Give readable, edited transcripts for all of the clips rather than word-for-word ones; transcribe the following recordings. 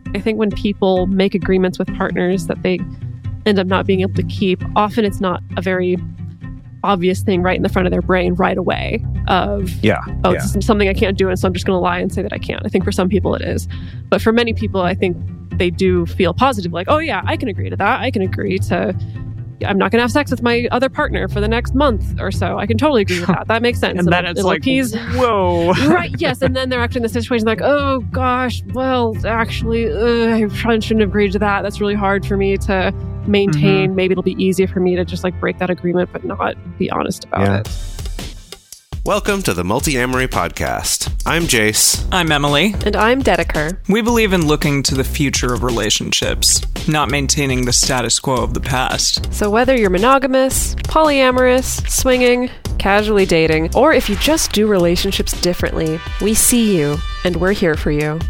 I think when people make agreements with partners that they end up not being able to keep, often it's not a very obvious thing right in the front of their brain right away of, this is something I can't do, and so I'm just going to lie and say that I can't. I think for some people it is. But for many people, I think they do feel positive, like, oh yeah, I can agree to that. I can agree to, I'm not going to have sex with my other partner for the next month or so. I can totally agree with that. That makes sense. And then it's like, whoa. Right, yes. And then they're actually in the situation like, oh gosh, well, actually, I probably shouldn't have agreed to that. That's really hard for me to maintain. Maybe it'll be easier for me to just like break that agreement, but not be honest about it. Welcome to the Multi-Amory Podcast. I'm Jace. I'm Emily. And I'm Dedeker. We believe in looking to the future of relationships, not maintaining the status quo of the past. So whether you're monogamous, polyamorous, swinging, casually dating, or if you just do relationships differently, we see you, and we're here for you.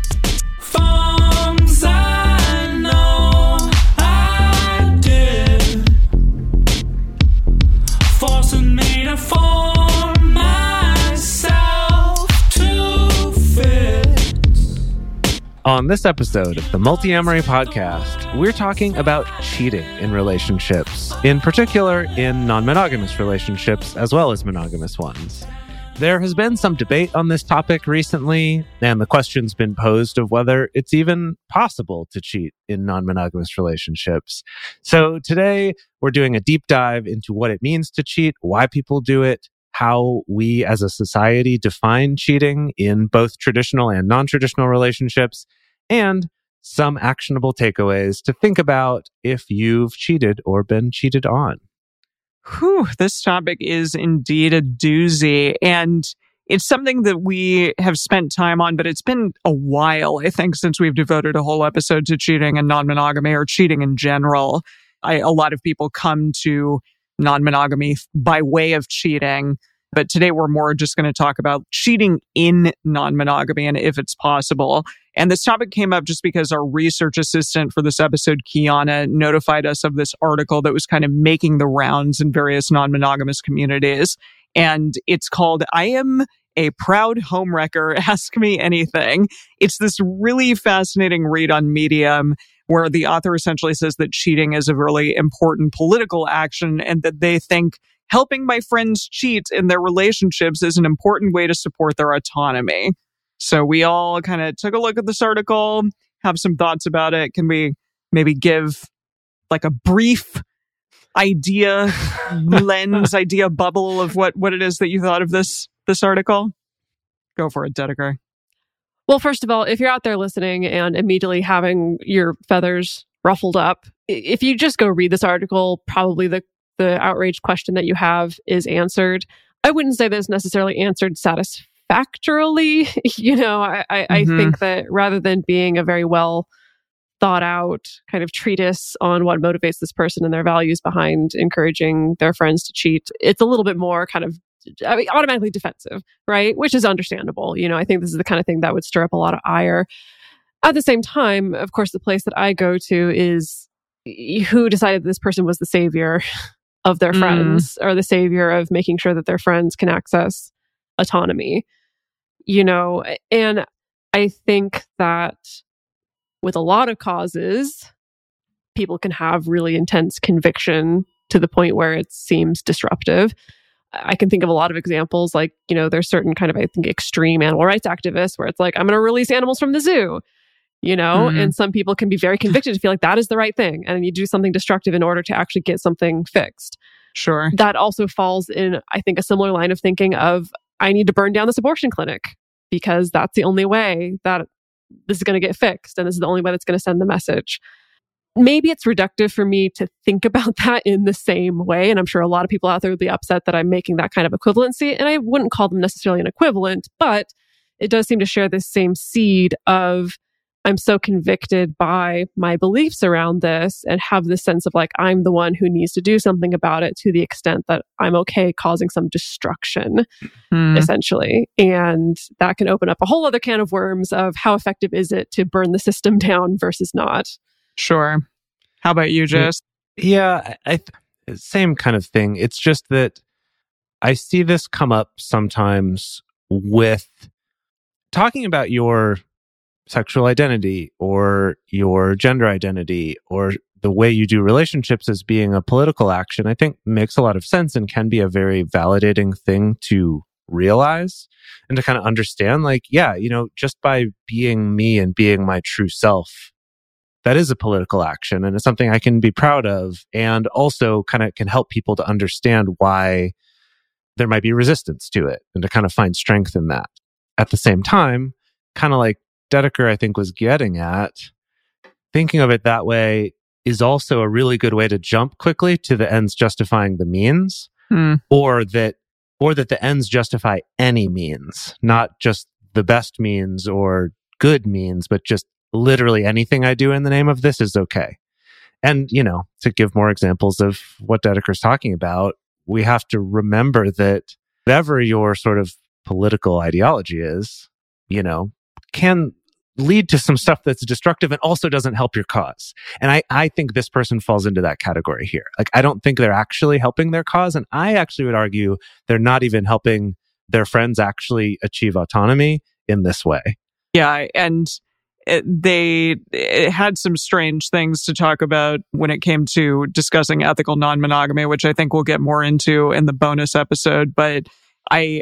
On this episode of the Multi-Amory Podcast, we're talking about cheating in relationships, in particular in non-monogamous relationships as well as monogamous ones. There has been some debate on this topic recently, and the question's been posed of whether it's even possible to cheat in non-monogamous relationships. So today, we're doing a deep dive into what it means to cheat, why people do it, how we as a society define cheating in both traditional and non-traditional relationships, and some actionable takeaways to think about if you've cheated or been cheated on. Whew, this topic is indeed a doozy, and it's something that we have spent time on, but it's been a while, I think, since we've devoted a whole episode to cheating and non-monogamy or cheating in general. A lot of people come to non-monogamy by way of cheating, but today we're more just going to talk about cheating in non-monogamy and if it's possible. And this topic came up just because our research assistant for this episode, Kiana, notified us of this article that was kind of making the rounds in various non-monogamous communities. And it's called, I Am a Proud Homewrecker, Ask Me Anything. It's this really fascinating read on Medium where the author essentially says that cheating is a really important political action and that they think helping my friends cheat in their relationships is an important way to support their autonomy. So we all kind of took a look at this article, have some thoughts about it. Can we maybe give like a brief idea bubble of what it is that you thought of this article? Go for it, Dedeker. Well, first of all, if you're out there listening and immediately having your feathers ruffled up, if you just go read this article, probably the outrage question that you have is answered. I wouldn't say that it's necessarily answered satisfactorily. I think that rather than being a very well thought out kind of treatise on what motivates this person and their values behind encouraging their friends to cheat, it's a little bit more kind of automatically defensive, right? Which is understandable. I think this is the kind of thing that would stir up a lot of ire. At the same time, of course, the place that I go to is who decided this person was the savior of their friends or the savior of making sure that their friends can access autonomy, and I think that with a lot of causes, people can have really intense conviction to the point where it seems disruptive. I can think of a lot of examples, like, there's certain kind of, I think, extreme animal rights activists where it's like, I'm going to release animals from the zoo, and some people can be very convicted to feel like that is the right thing. And you do something destructive in order to actually get something fixed. Sure. That also falls in, I think, a similar line of thinking of, I need to burn down this abortion clinic because that's the only way that this is going to get fixed. And this is the only way that's going to send the message. Maybe it's reductive for me to think about that in the same way. And I'm sure a lot of people out there would be upset that I'm making that kind of equivalency. And I wouldn't call them necessarily an equivalent, but it does seem to share this same seed of, I'm so convicted by my beliefs around this and have this sense of like, I'm the one who needs to do something about it to the extent that I'm okay causing some destruction, essentially. And that can open up a whole other can of worms of how effective is it to burn the system down versus not. Sure. How about you, Jess? Yeah, same kind of thing. It's just that I see this come up sometimes with talking about your sexual identity or your gender identity or the way you do relationships as being a political action, I think makes a lot of sense and can be a very validating thing to realize and to kind of understand, like, yeah, just by being me and being my true self, that is a political action and it's something I can be proud of, and also kind of can help people to understand why there might be resistance to it and to kind of find strength in that. At the same time, kind of like Dedeker, I think, was getting at, thinking of it that way is also a really good way to jump quickly to the ends justifying the means, or that the ends justify any means, not just the best means or good means, but just literally anything I do in the name of this is okay. And, to give more examples of what Dedeker's talking about, we have to remember that whatever your sort of political ideology is, can lead to some stuff that's destructive and also doesn't help your cause. And I think this person falls into that category here. Like, I don't think they're actually helping their cause. And I actually would argue they're not even helping their friends actually achieve autonomy in this way. Yeah. And it had some strange things to talk about when it came to discussing ethical non-monogamy, which I think we'll get more into in the bonus episode. But I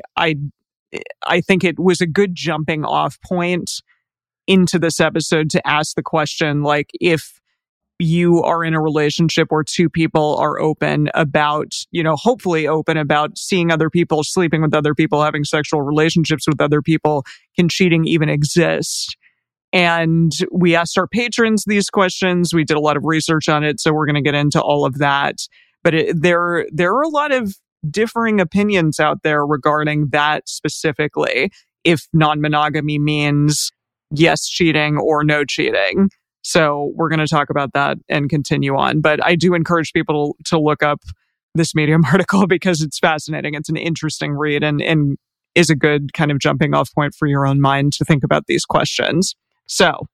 think it was a good jumping off point into this episode to ask the question, like, if you are in a relationship where two people are open about, hopefully open about seeing other people, sleeping with other people, having sexual relationships with other people, can cheating even exist? And we asked our patrons these questions. We did a lot of research on it, so we're going to get into all of that. But there are a lot of differing opinions out there regarding that specifically, if non-monogamy means yes cheating or no cheating. So we're going to talk about that and continue on. But I do encourage people to look up this Medium article because it's fascinating. It's an interesting read and is a good kind of jumping off point for your own mind to think about these questions. So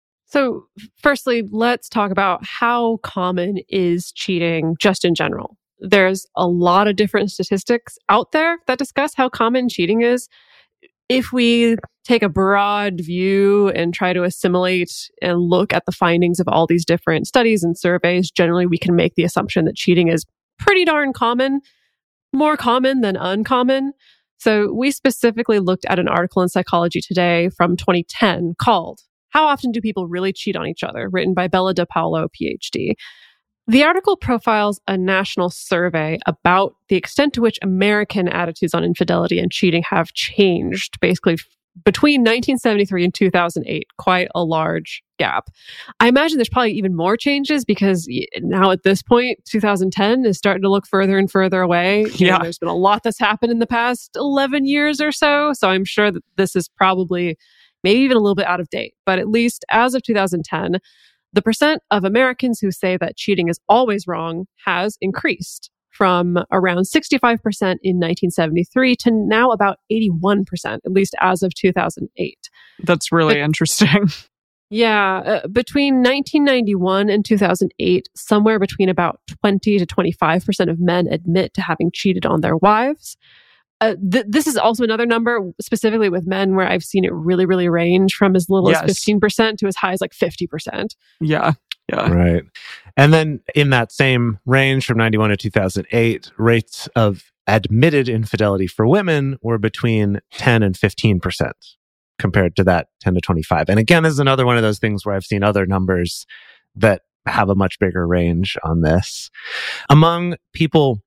firstly, let's talk about how common is cheating just in general. There's a lot of different statistics out there that discuss how common cheating is. If we take a broad view and try to assimilate and look at the findings of all these different studies and surveys, generally we can make the assumption that cheating is pretty darn common, more common than uncommon. So we specifically looked at an article in Psychology Today from 2010 called "How Often Do People Really Cheat on Each Other?" written by Bella DePaulo, PhD. The article profiles a national survey about the extent to which American attitudes on infidelity and cheating have changed, basically between 1973 and 2008, quite a large gap. I imagine there's probably even more changes because now at this point, 2010 is starting to look further and further away. Yeah. There's been a lot that's happened in the past 11 years or so. So I'm sure that this is probably maybe even a little bit out of date. But at least as of 2010, the percent of Americans who say that cheating is always wrong has increased from around 65% in 1973 to now about 81%, at least as of 2008. That's really interesting. Yeah. Between 1991 and 2008, somewhere between about 20 to 25% of men admit to having cheated on their wives. This is also another number, specifically with men, where I've seen it really, really range from as little as 15% to as high as like 50%. Yeah. Right. And then in that same range from 91 to 2008, rates of admitted infidelity for women were between 10 and 15% compared to that 10 to 25. And again, this is another one of those things where I've seen other numbers that have a much bigger range on this. Among people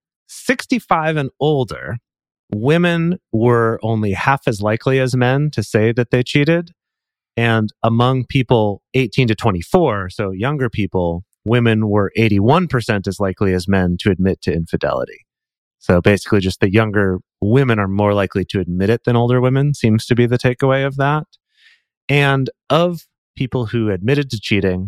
65 and older, women were only half as likely as men to say that they cheated. And among people 18 to 24, so younger people, women were 81% as likely as men to admit to infidelity. So basically just the younger women are more likely to admit it than older women seems to be the takeaway of that. And of people who admitted to cheating,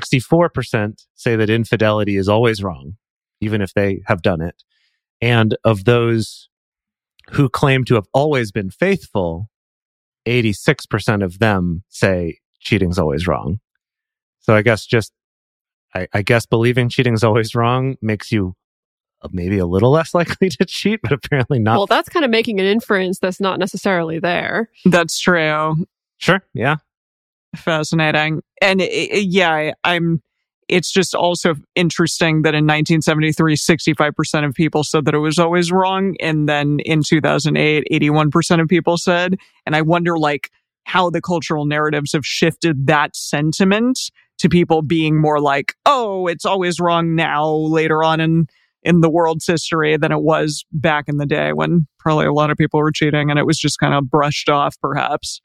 64% say that infidelity is always wrong, even if they have done it. And of those who claim to have always been faithful, 86% of them say cheating's always wrong. So I guess I guess believing cheating's always wrong makes you maybe a little less likely to cheat, but apparently not. Well, that's kind of making an inference that's not necessarily there. That's true. Sure, yeah. Fascinating. And it's just also interesting that in 1973, 65% of people said that it was always wrong. And then in 2008, 81% of people said. And I wonder, like, how the cultural narratives have shifted that sentiment to people being more like, oh, it's always wrong now, later on in the world's history than it was back in the day when probably a lot of people were cheating and it was just kind of brushed off, perhaps.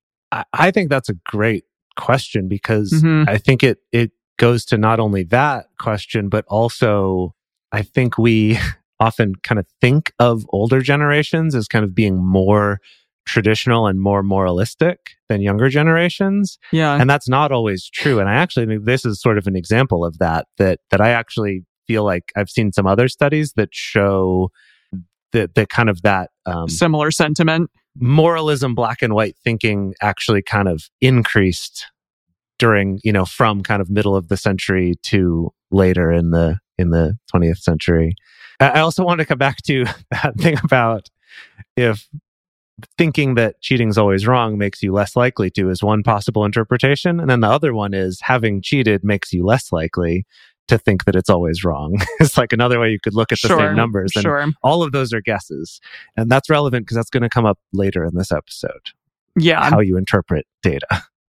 I think that's a great question because Mhm. I think it goes to not only that question, but also I think we often kind of think of older generations as kind of being more traditional and more moralistic than younger generations. Yeah. And that's not always true. And I actually think this is sort of an example of that I actually feel like I've seen some other studies that show that kind of that Similar sentiment. moralism, black and white thinking actually kind of increased during, from kind of middle of the century to later in the 20th century. I also want to come back to that thing about if thinking that cheating is always wrong makes you less likely to is one possible interpretation. And then the other one is having cheated makes you less likely to think that it's always wrong. It's like another way you could look at the same numbers. And Sure. all of those are guesses. And that's relevant because that's going to come up later in this episode. Yeah. How you interpret data.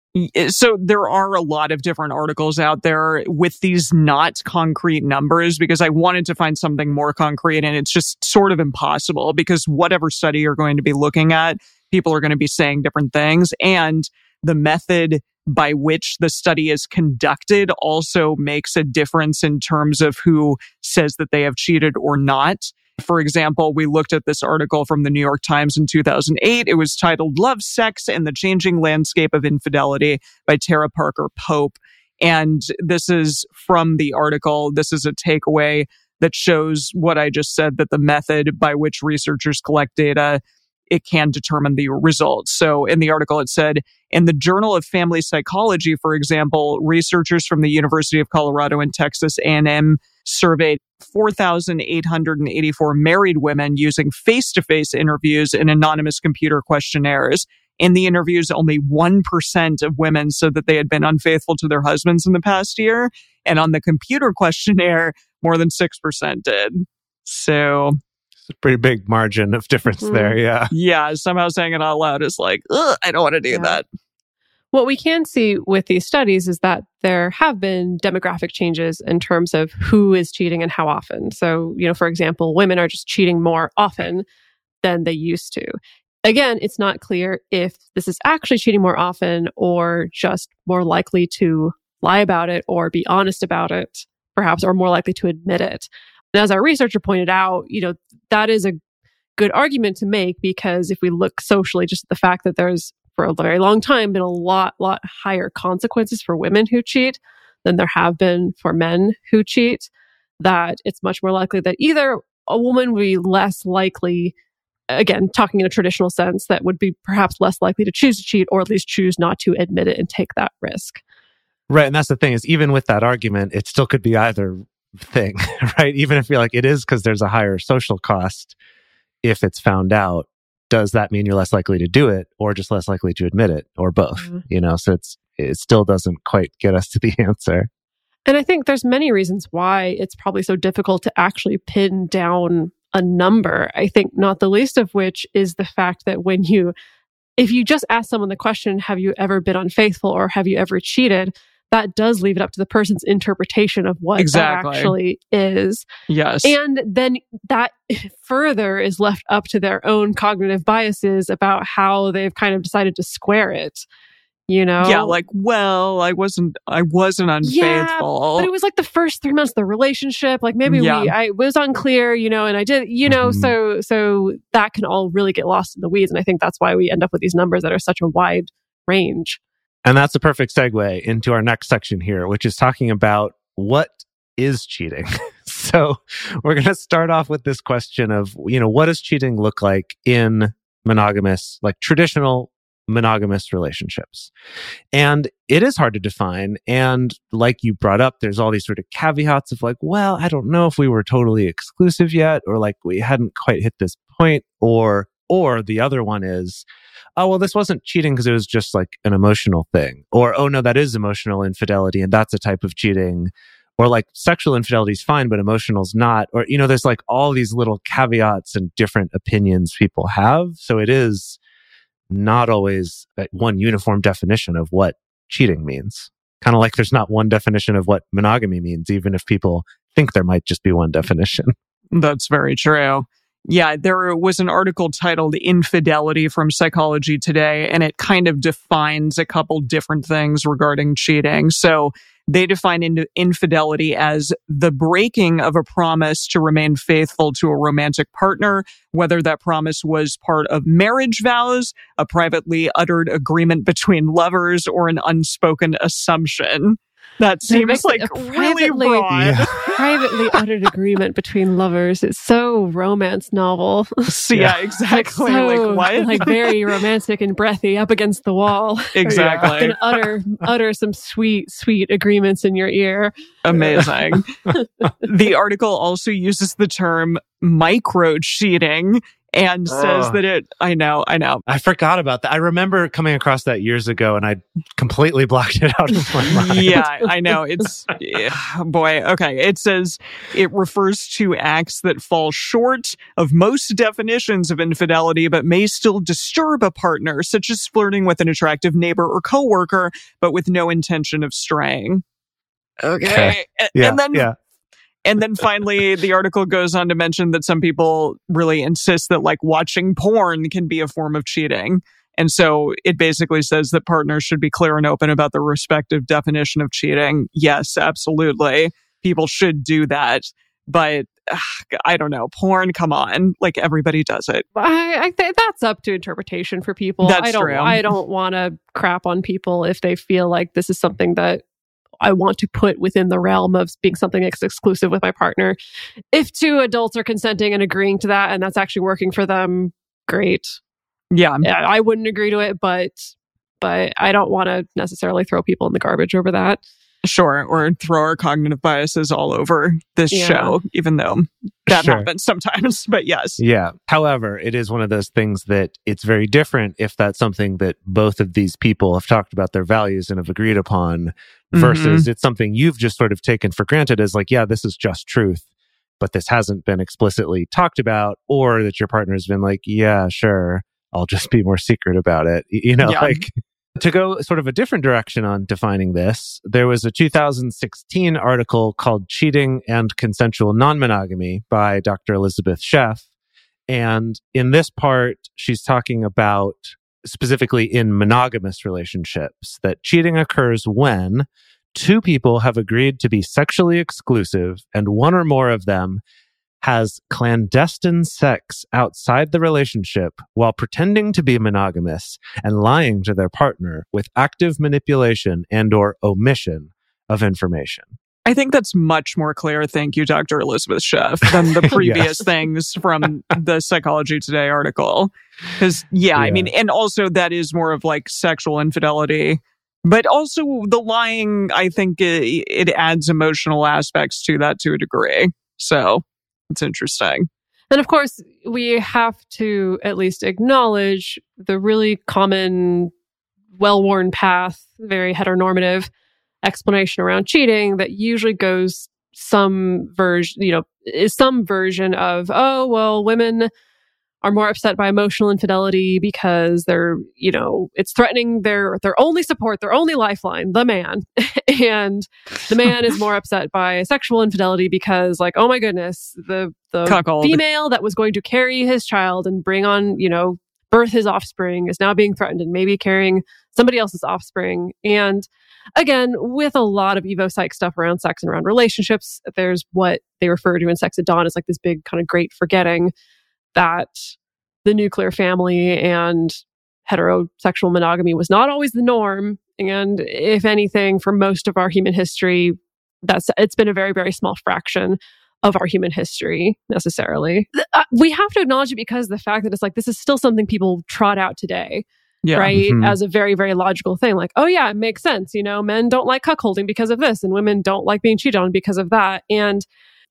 So there are a lot of different articles out there with these not concrete numbers because I wanted to find something more concrete and it's just sort of impossible because whatever study you're going to be looking at, people are going to be saying different things. And the method by which the study is conducted also makes a difference in terms of who says that they have cheated or not. For example, we looked at this article from the New York Times in 2008. It was titled Love, Sex, and the Changing Landscape of Infidelity by Tara Parker Pope. And this is from the article. This is a takeaway that shows what I just said, that the method by which researchers collect data, it can determine the results. So in the article, it said, in the Journal of Family Psychology, for example, researchers from the University of Colorado and Texas A&M surveyed 4,884 married women using face-to-face interviews and anonymous computer questionnaires. In the interviews, only 1% of women said that they had been unfaithful to their husbands in the past year. And on the computer questionnaire, more than 6% did. So It's a pretty big margin of difference there. Yeah. yeah, somehow saying it out loud is like, ugh, I don't want to do that. What we can see with these studies is that there have been demographic changes in terms of who is cheating and how often. So, for example, women are just cheating more often than they used to. Again, it's not clear if this is actually cheating more often or just more likely to lie about it or be honest about it, perhaps, or more likely to admit it. And as our researcher pointed out, that is a good argument to make because if we look socially, just at the fact that there's for a very long time been a lot higher consequences for women who cheat than there have been for men who cheat, that it's much more likely that either a woman would be less likely, again, talking in a traditional sense, that would be perhaps less likely to choose to cheat or at least choose not to admit it and take that risk. Right. And that's the thing is, even with that argument, it still could be either thing, right? Even if you're like, it is because there's a higher social cost if it's found out. Does that mean you're less likely to do it or just less likely to admit it or both? Mm-hmm. So it still doesn't quite get us to the answer. And I think there's many reasons why it's probably so difficult to actually pin down a number. I think not the least of which is the fact that if you just ask someone the question, have you ever been unfaithful or have you ever cheated? That does leave it up to the person's interpretation of what that actually is. Yes. And then that further is left up to their own cognitive biases about how they've kind of decided to square it. Yeah, like, well, I wasn't unfaithful. Yeah, but it was like the first 3 months of the relationship. Like maybe I was unclear, and I did, so that can all really get lost in the weeds. And I think that's why we end up with these numbers that are such a wide range. And that's a perfect segue into our next section here, which is talking about what is cheating. So we're going to start off with this question of, what does cheating look like in monogamous, like traditional monogamous relationships? And it is hard to define. And like you brought up, there's all these sort of caveats of like, well, I don't know if we were totally exclusive yet, or like we hadn't quite hit this point, or Or the other one is, oh, well, this wasn't cheating because it was just like an emotional thing. Or, oh, no, that is emotional infidelity and that's a type of cheating. Or like sexual infidelity is fine, but emotional's not. Or, there's like all these little caveats and different opinions people have. So it is not always one uniform definition of what cheating means. Kind of like there's not one definition of what monogamy means, even if people think there might just be one definition. That's very true. Yeah, there was an article titled Infidelity from Psychology Today, and it kind of defines a couple different things regarding cheating. So they define infidelity as the breaking of a promise to remain faithful to a romantic partner, whether that promise was part of marriage vows, a privately uttered agreement between lovers, or an unspoken assumption. That seems like really broad. Yeah. Privately uttered agreement between lovers. It's so romance novel. Yeah, exactly. Like what? Like very romantic and breathy up against the wall. Exactly. And utter some sweet, sweet agreements in your ear. Amazing. The article also uses the term micro cheating and says that I know. I forgot about that. I remember coming across that years ago and I completely blocked it out of my mind. Yeah, I know. It's, boy, okay. It says it refers to acts that fall short of most definitions of infidelity, but may still disturb a partner, such as flirting with an attractive neighbor or coworker, but with no intention of straying. Okay. And then finally, the article goes on to mention that some people really insist that like watching porn can be a form of cheating. And so it basically says that partners should be clear and open about the respective definition of cheating. Yes, absolutely. People should do that. But I don't know. Porn, come on. Like everybody does it. I think that's up to interpretation for people. That's true. I don't want to crap on people if they feel like this is something that I want to put within the realm of being something that's exclusive with my partner. If two adults are consenting and agreeing to that and that's actually working for them, great. Yeah. I wouldn't agree to it, but I don't want to necessarily throw people in the garbage over that. Sure. Or throw our cognitive biases all over this show, even though that happens sometimes. But yes. Yeah. However, it is one of those things that it's very different if that's something that both of these people have talked about their values and have agreed upon versus it's something you've just sort of taken for granted as like, yeah, this is just truth, but this hasn't been explicitly talked about, or that your partner has been like, yeah, sure, I'll just be more secret about it. Like to go sort of a different direction on defining this, there was a 2016 article called Cheating and Consensual Non-Monogamy by Dr. Elizabeth Sheff. And in this part, she's talking about specifically in monogamous relationships, that cheating occurs when two people have agreed to be sexually exclusive and one or more of them has clandestine sex outside the relationship while pretending to be monogamous and lying to their partner with active manipulation and or omission of information. I think that's much more clear, thank you, Dr. Elizabeth Sheff, than the previous things from the Psychology Today article. Because, I mean, and also that is more of like sexual infidelity. But also the lying, I think it adds emotional aspects to that to a degree. So it's interesting. And of course, we have to at least acknowledge the really common, well-worn path, very heteronormative explanation around cheating that usually goes some version of, oh, well, women are more upset by emotional infidelity because they're, it's threatening their only support, their only lifeline, the man. And the man is more upset by sexual infidelity because, like, oh my goodness, the cuckold female that was going to carry his child and bring on, birth his offspring is now being threatened and maybe carrying somebody else's offspring. And again, with a lot of Evo Psych stuff around sex and around relationships, there's what they refer to in Sex at Dawn as like this big kind of great forgetting that the nuclear family and heterosexual monogamy was not always the norm. And if anything, for most of our human history, it's been a very, very small fraction of our human history necessarily. We have to acknowledge it because the fact that it's like, this is still something people trot out today. Yeah. Right? As a very, very logical thing. Like, oh yeah, it makes sense. Men don't like cuckolding because of this and women don't like being cheated on because of that. And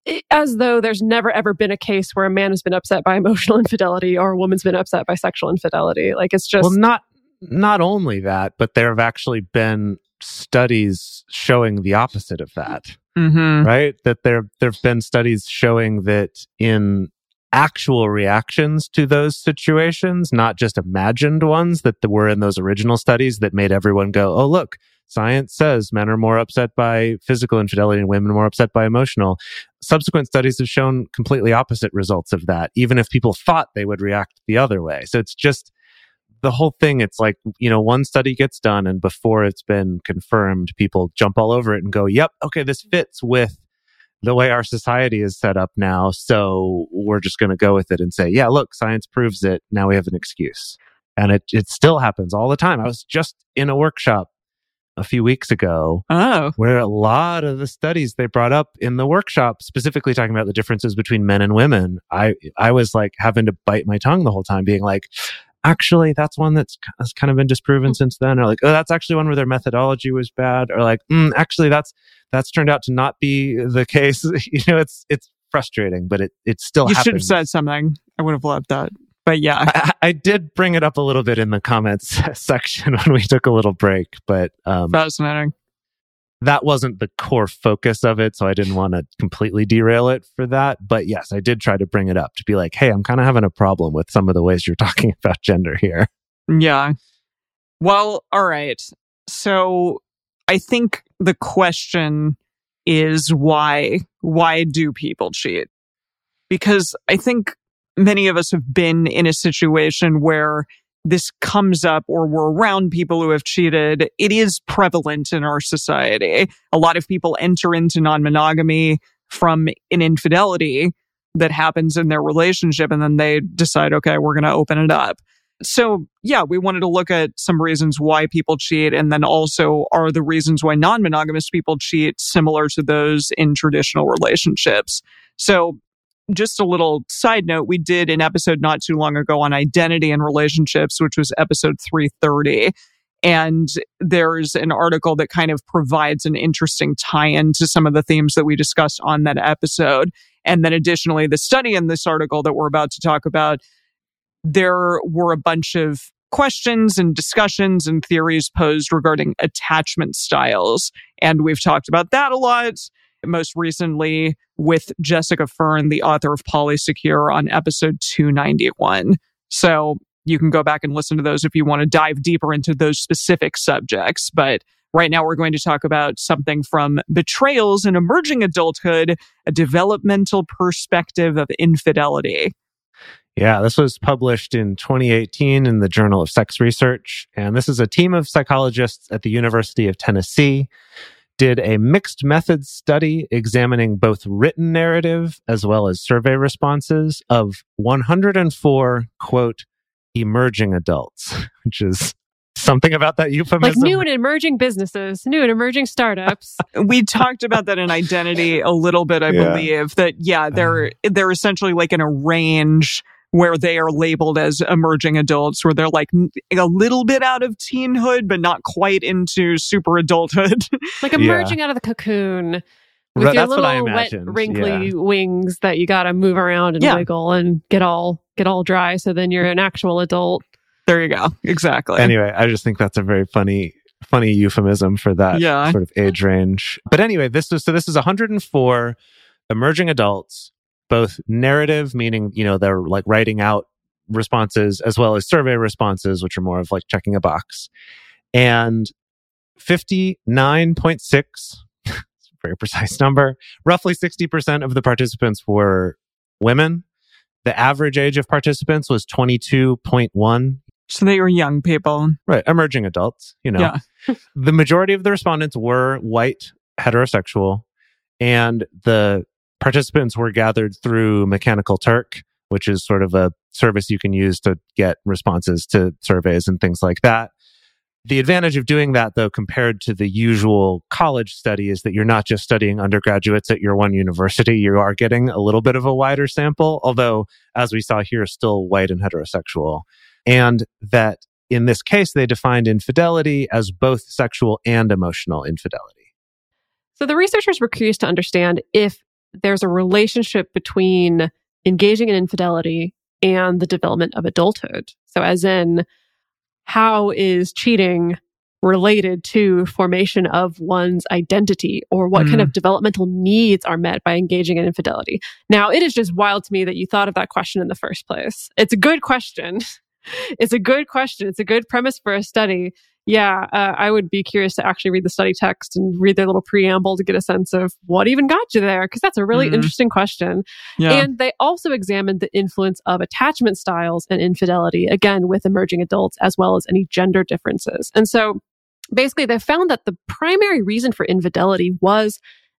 as though there's never ever been a case where a man has been upset by emotional infidelity or a woman's been upset by sexual infidelity. Like, it's just... Well, not only that, but there have actually been studies showing the opposite of that, right? That there have been studies showing that in actual reactions to those situations, not just imagined ones that were in those original studies that made everyone go, oh, look, science says men are more upset by physical infidelity and women are more upset by emotional. Subsequent studies have shown completely opposite results of that, even if people thought they would react the other way. So it's just the whole thing. It's like, one study gets done and before it's been confirmed, people jump all over it and go, yep, okay, this fits with the way our society is set up now. So we're just going to go with it and say, yeah, look, science proves it. Now we have an excuse. And it still happens all the time. I was just in a workshop a few weeks ago where a lot of the studies they brought up in the workshop, specifically talking about the differences between men and women, I was like having to bite my tongue the whole time, being like, actually, that's one that's kind of been disproven since then. Or like, oh, that's actually one where their methodology was bad. Or like, actually, that's turned out to not be the case. It's frustrating, but it still happens. You should have said something. I would have loved that. But yeah, I did bring it up a little bit in the comments section when we took a little break. But fascinating. That wasn't the core focus of it, so I didn't want to completely derail it for that. But yes, I did try to bring it up to be like, hey, I'm kind of having a problem with some of the ways you're talking about gender here. Yeah. Well, all right. So I think the question is why do people cheat? Because I think many of us have been in a situation where this comes up or we're around people who have cheated. It is prevalent in our society. A lot of people enter into non-monogamy from an infidelity that happens in their relationship, and then they decide, okay, we're going to open it up. So yeah, we wanted to look at some reasons why people cheat, and then also are the reasons why non-monogamous people cheat similar to those in traditional relationships. So just a little side note, we did an episode not too long ago on identity and relationships, which was episode 330. And there's an article that kind of provides an interesting tie-in to some of the themes that we discussed on that episode. And then additionally, the study in this article that we're about to talk about, there were a bunch of questions and discussions and theories posed regarding attachment styles. And we've talked about that a lot. Most recently with Jessica Fern, the author of Polysecure, on episode 291. So you can go back and listen to those if you want to dive deeper into those specific subjects. But right now we're going to talk about something from Betrayals in Emerging Adulthood, a developmental perspective of infidelity. Yeah, this was published in 2018 in the Journal of Sex Research. And this is a team of psychologists at the University of Tennessee did a mixed methods study examining both written narrative as well as survey responses of 104, quote, emerging adults, which is something about that euphemism. Like new and emerging businesses, new and emerging startups. We talked about that in Identity a little bit, I believe, that, they're essentially like in a range where they are labeled as emerging adults, where they're like a little bit out of teenhood, but not quite into super adulthood. Like emerging out of the cocoon with your little wet, wrinkly wings that you got to move around and wiggle and get all dry. So then you're an actual adult. There you go. Exactly. Anyway, I just think that's a very funny euphemism for that sort of age range. But anyway, this is 104 emerging adults, both narrative, meaning, they're like writing out responses, as well as survey responses, which are more of like checking a box. And 59.6, it's a very precise number, roughly 60% of the participants were women. The average age of participants was 22.1. So they were young people. Right, emerging adults, Yeah. The majority of the respondents were white, heterosexual, and the participants were gathered through Mechanical Turk, which is sort of a service you can use to get responses to surveys and things like that. The advantage of doing that, though, compared to the usual college study, is that you're not just studying undergraduates at your one university. You are getting a little bit of a wider sample, although, as we saw here, still white and heterosexual. And that in this case, they defined infidelity as both sexual and emotional infidelity. So the researchers were curious to understand if there's a relationship between engaging in infidelity and the development of adulthood. So as in, how is cheating related to formation of one's identity, or what kind of developmental needs are met by engaging in infidelity? Now, it is just wild to me that you thought of that question in the first place. It's a good question. It's a good question. It's a good premise for a study. Yeah, I would be curious to actually read the study text and read their little preamble to get a sense of what even got you there, because that's a really interesting question. Yeah. And they also examined the influence of attachment styles and infidelity, again, with emerging adults, as well as any gender differences. And so basically, they found that the primary reason for infidelity was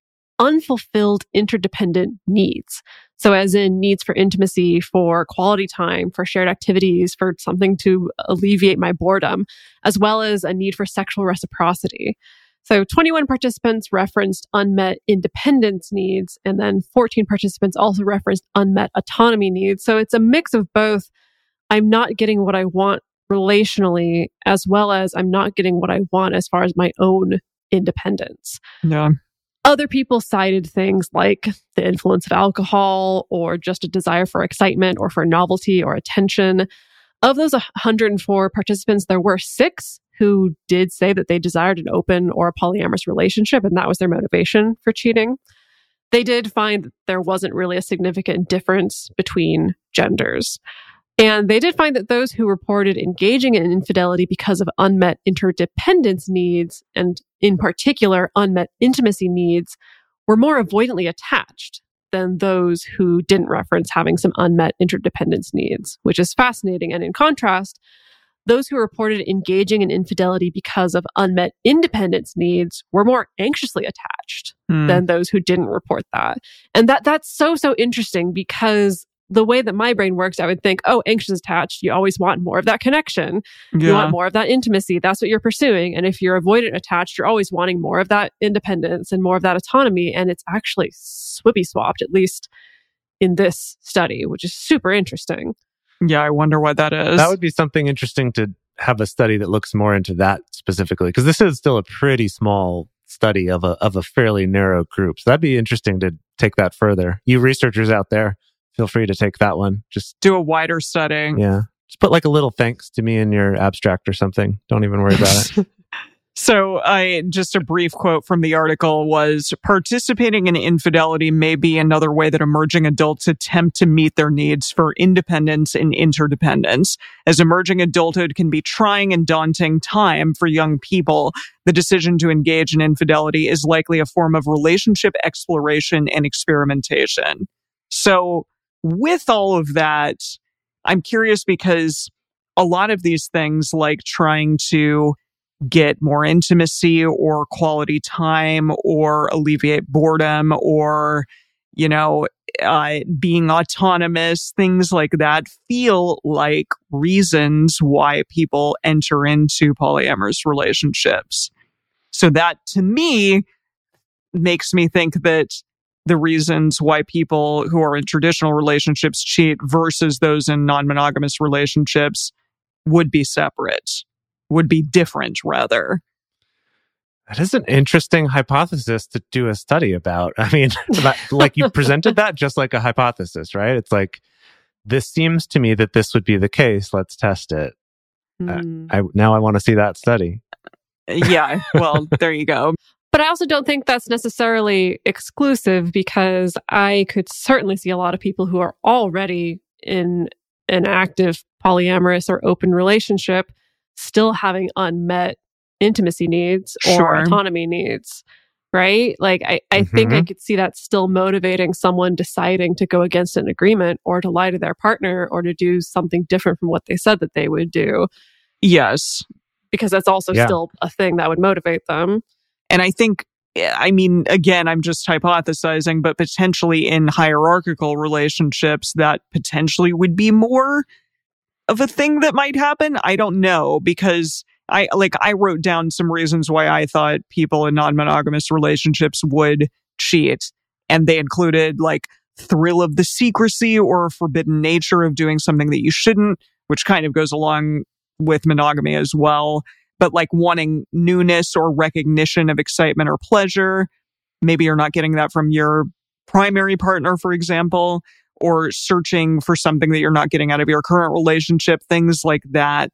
unfulfilled interdependent needs. So as in needs for intimacy, for quality time, for shared activities, for something to alleviate my boredom, as well as a need for sexual reciprocity. So 21 participants referenced unmet independence needs, and then 14 participants also referenced unmet autonomy needs. So it's a mix of both. I'm not getting what I want relationally, as well as I'm not getting what I want as far as my own independence. Yeah. Other people cited things like the influence of alcohol, or just a desire for excitement or for novelty or attention. Of those 104 participants, there were 6 who did say that they desired an open or a polyamorous relationship, and that was their motivation for cheating. They did find that there wasn't really a significant difference between genders. And they did find that those who reported engaging in infidelity because of unmet interdependence needs, and in particular, unmet intimacy needs, were more avoidantly attached than those who didn't reference having some unmet interdependence needs, which is fascinating. And in contrast, those who reported engaging in infidelity because of unmet independence needs were more anxiously attached than those who didn't report that. And that's so interesting, because the way that my brain works, I would think, oh, anxious attached, you always want more of that connection. Yeah. You want more of that intimacy. That's what you're pursuing. And if you're avoidant attached, you're always wanting more of that independence and more of that autonomy. And it's actually swippy swapped, at least in this study, which is super interesting. Yeah, I wonder what that is. That would be something interesting to have a study that looks more into that specifically, because this is still a pretty small study of a fairly narrow group. So that'd be interesting to take that further. You researchers out there, feel free to take that one. Just do a wider study. Yeah. Just put like a little thanks to me in your abstract or something. Don't even worry about it. So just a brief quote from the article was, participating in infidelity may be another way that emerging adults attempt to meet their needs for independence and interdependence. As emerging adulthood can be trying and daunting time for young people, the decision to engage in infidelity is likely a form of relationship exploration and experimentation. So with all of that, I'm curious, because a lot of these things, like trying to get more intimacy or quality time or alleviate boredom or, being autonomous, things like that, feel like reasons why people enter into polyamorous relationships. So that, to me, makes me think that the reasons why people who are in traditional relationships cheat versus those in non-monogamous relationships would be separate, would be different, rather. That is an interesting hypothesis to do a study about. I mean, like you presented that just like a hypothesis, right? It's like, this seems to me that this would be the case. Let's test it. Now I want to see that study. Yeah, well, there you go. But I also don't think that's necessarily exclusive, because I could certainly see a lot of people who are already in an active polyamorous or open relationship still having unmet intimacy needs or autonomy needs, right? Like, I think I could see that still motivating someone deciding to go against an agreement or to lie to their partner or to do something different from what they said that they would do. Yes. Because that's also still a thing that would motivate them. And I think, again, I'm just hypothesizing, but potentially in hierarchical relationships, that potentially would be more of a thing that might happen. I don't know, because I wrote down some reasons why I thought people in non-monogamous relationships would cheat. And they included like thrill of the secrecy or forbidden nature of doing something that you shouldn't, which kind of goes along with monogamy as well. But like wanting newness or recognition of excitement or pleasure. Maybe you're not getting that from your primary partner, for example, or searching for something that you're not getting out of your current relationship, things like that.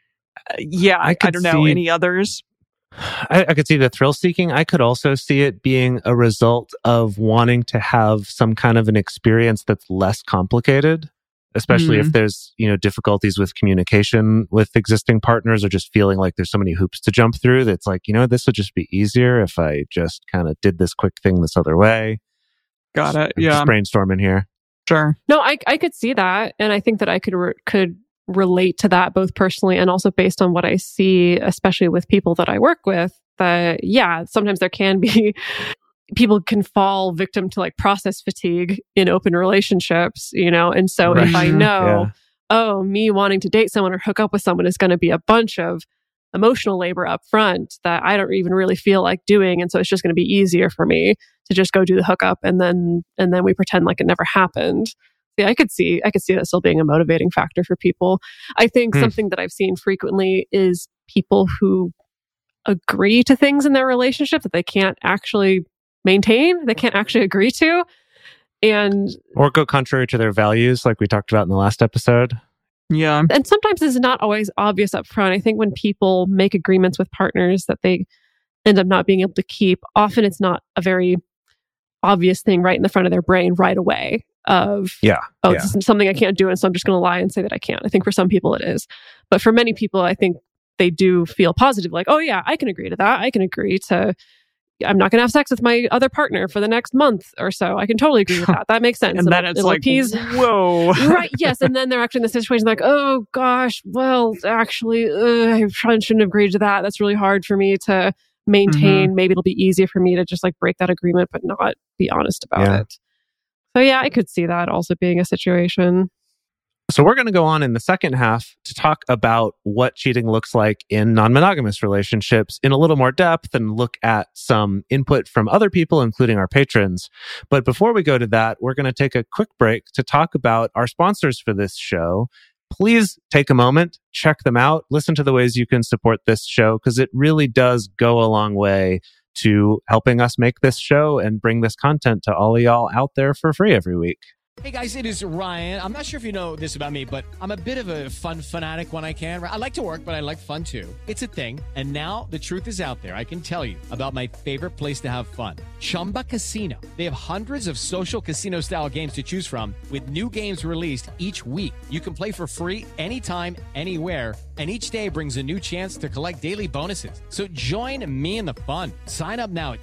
I don't know. Any others? I could see the thrill seeking. I could also see it being a result of wanting to have some kind of an experience that's less complicated, especially if there's, difficulties with communication with existing partners, or just feeling like there's so many hoops to jump through that's like, this would just be easier if I just kind of did this quick thing this other way. Got it. Yeah. Just brainstorming here. Sure. No, I could see that. And I think that I could relate to that both personally and also based on what I see, especially with people that I work with, that, sometimes there can be, people can fall victim to like process fatigue in open relationships, and so if I know, me wanting to date someone or hook up with someone is going to be a bunch of emotional labor up front that I don't even really feel like doing. And so it's just going to be easier for me to just go do the hookup and then we pretend like it never happened. Yeah, I could see that still being a motivating factor for people. I think something that I've seen frequently is people who agree to things in their relationship that they can't actually maintain, they can't actually agree to. Or go contrary to their values, like we talked about in the last episode. Yeah. And sometimes it's not always obvious up front. I think when people make agreements with partners that they end up not being able to keep, often it's not a very obvious thing right in the front of their brain right away of, this is something I can't do, and so I'm just going to lie and say that I can't. I think for some people it is. But for many people, I think they do feel positive, like, oh yeah, I can agree to that. I can agree to, I'm not going to have sex with my other partner for the next month or so. I can totally agree with that. That makes sense. And then it's like, whoa. Right, yes. And then they're actually in the situation like, oh gosh, well, actually, I probably shouldn't have agreed to that. That's really hard for me to maintain. Maybe it'll be easier for me to just like break that agreement, but not be honest about it. So I could see that also being a situation. So we're going to go on in the second half to talk about what cheating looks like in non-monogamous relationships in a little more depth and look at some input from other people, including our patrons. But before we go to that, we're going to take a quick break to talk about our sponsors for this show. Please take a moment, check them out, listen to the ways you can support this show, because it really does go a long way to helping us make this show and bring this content to all of y'all out there for free every week. Hey guys, it is Ryan. I'm not sure if you know this about me, but I'm a bit of a fun fanatic when I can. I like to work, but I like fun too. It's a thing. And now the truth is out there. I can tell you about my favorite place to have fun. Chumba Casino. They have hundreds of social casino style games to choose from with new games released each week. You can play for free anytime, anywhere. And each day brings a new chance to collect daily bonuses. So join me in the fun. Sign up now at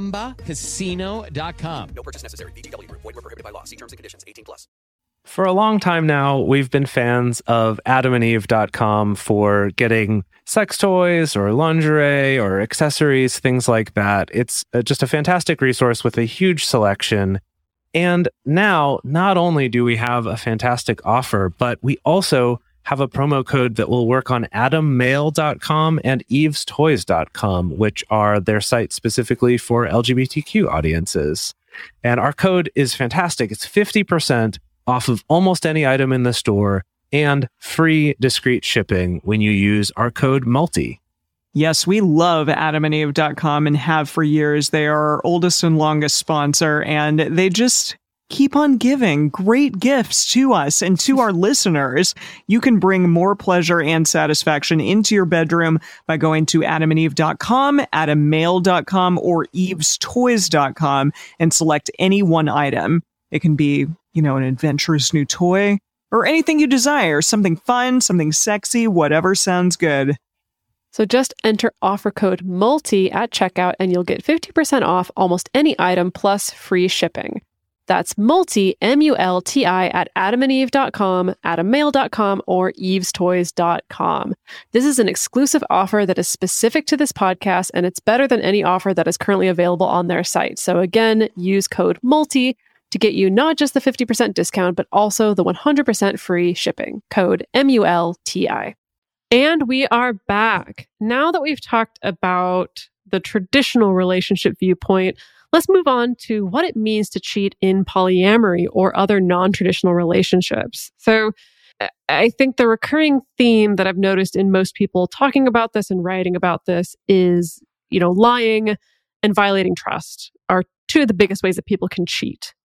ChumbaCasino.com. No purchase necessary. VGW. Void where prohibited by law. See terms and conditions. 18+. For a long time now, we've been fans of AdamandEve.com for getting sex toys or lingerie or accessories, things like that. It's just a fantastic resource with a huge selection. And now, not only do we have a fantastic offer, but we also have a promo code that will work on AdamMail.com and EvesToys.com, which are their sites specifically for LGBTQ audiences. And our code is fantastic. It's 50% off of almost any item in the store and free discreet shipping when you use our code MULTI. Yes, we love AdamandEve.com and have for years. They are our oldest and longest sponsor, and they just keep on giving great gifts to us and to our listeners. You can bring more pleasure and satisfaction into your bedroom by going to AdamandEve.com, AdamMail.com, or EvesToys.com and select any one item. It can be, an adventurous new toy or anything you desire, something fun, something sexy, whatever sounds good. So just enter offer code MULTI at checkout and you'll get 50% off almost any item plus free shipping. That's MULTI, MULTI, at AdamandEve.com, AdamMail.com, or EvesToys.com. This is an exclusive offer that is specific to this podcast, and it's better than any offer that is currently available on their site. So again, use code MULTI to get you not just the 50% discount, but also the 100% free shipping. Code MULTI. And we are back. Now that we've talked about the traditional relationship viewpoint, let's move on to what it means to cheat in polyamory or other non-traditional relationships. So I think the recurring theme that I've noticed in most people talking about this and writing about this is, lying and violating trust are two of the biggest ways that people can cheat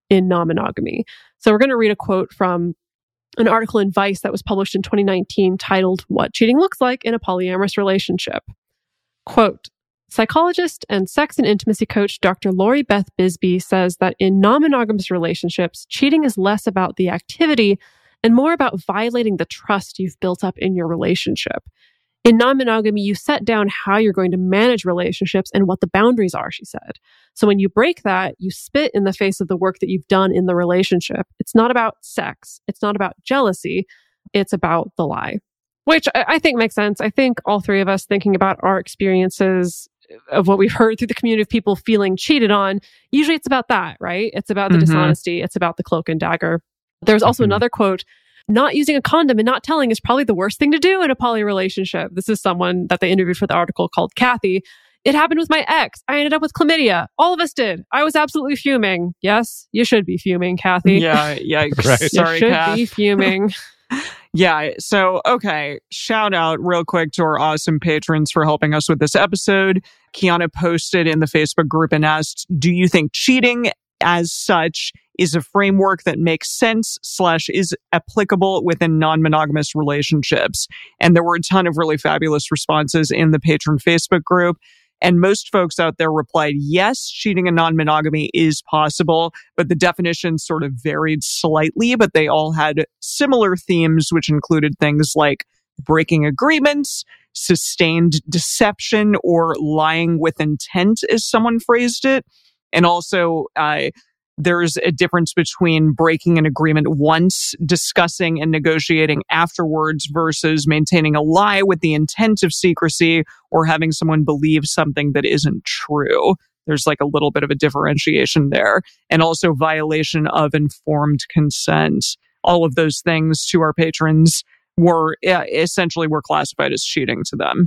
in non-monogamy. So we're going to read a quote from an article in Vice that was published in 2019 titled "What Cheating Looks Like in a Polyamorous Relationship." Quote, psychologist and sex and intimacy coach Dr. Lori Beth Bisbee says that in non-monogamous relationships, cheating is less about the activity and more about violating the trust you've built up in your relationship. In non-monogamy, you set down how you're going to manage relationships and what the boundaries are, she said. So when you break that, you spit in the face of the work that you've done in the relationship. It's not about sex. It's not about jealousy. It's about the lie, which I think makes sense. I think all three of us thinking about our experiences of what we've heard through the community of people feeling cheated on, usually it's about that, right? It's about the dishonesty. It's about the cloak and dagger. There's also another quote, not using a condom and not telling is probably the worst thing to do in a poly relationship. This is someone that they interviewed for the article called Kathy. It happened with my ex. I ended up with chlamydia. All of us did. I was absolutely fuming. Yes, you should be fuming, Kathy. Yeah. Right. Sorry, you should Kath. be fuming. Yeah. So, okay. Shout out real quick to our awesome patrons for helping us with this episode. Kiana posted in the Facebook group and asked, do you think cheating as such is a framework that makes sense / is applicable within non-monogamous relationships? And there were a ton of really fabulous responses in the patron Facebook group. And most folks out there replied, yes, cheating in non-monogamy is possible, but the definition sort of varied slightly, but they all had similar themes, which included things like breaking agreements, sustained deception, or lying with intent, as someone phrased it. And also, there's a difference between breaking an agreement once, discussing and negotiating afterwards, versus maintaining a lie with the intent of secrecy or having someone believe something that isn't true. There's like a little bit of a differentiation there. And also violation of informed consent. All of those things to our patrons were essentially classified as cheating to them.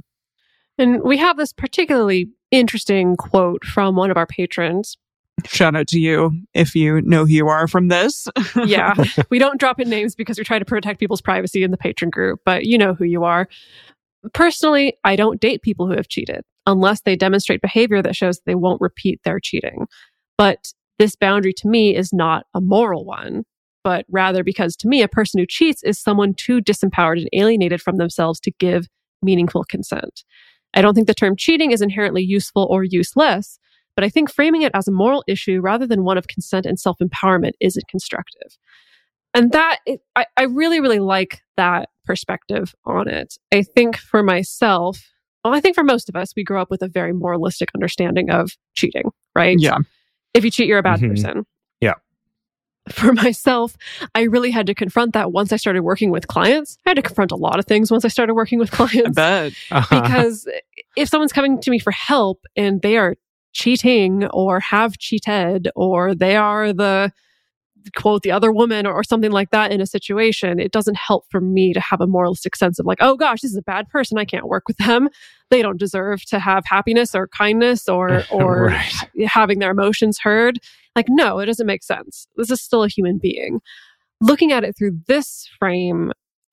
And we have this particularly interesting quote from one of our patrons. Shout out to you if you know who you are from this. Yeah, we don't drop in names because we try to protect people's privacy in the patron group, but you know who you are. Personally, I don't date people who have cheated unless they demonstrate behavior that shows that they won't repeat their cheating. But this boundary to me is not a moral one, but rather because to me, a person who cheats is someone too disempowered and alienated from themselves to give meaningful consent. I don't think the term cheating is inherently useful or useless, but I think framing it as a moral issue rather than one of consent and self-empowerment isn't constructive. And that, I really, really like that perspective on it. I think for myself, I think for most of us, we grow up with a very moralistic understanding of cheating, right? Yeah. If you cheat, you're a bad person. Yeah. For myself, I really had to confront that once I started working with clients. I had to confront a lot of things once I started working with clients. I bet. Because if someone's coming to me for help and they are cheating or have cheated or they are the quote the other woman or something like that in a situation, it doesn't help for me to have a moralistic sense of like, oh gosh, this is a bad person, I can't work with them, they don't deserve to have happiness or kindness or Right. having their emotions heard. Like, no, it doesn't make sense. This is still a human being. Looking at it through this frame,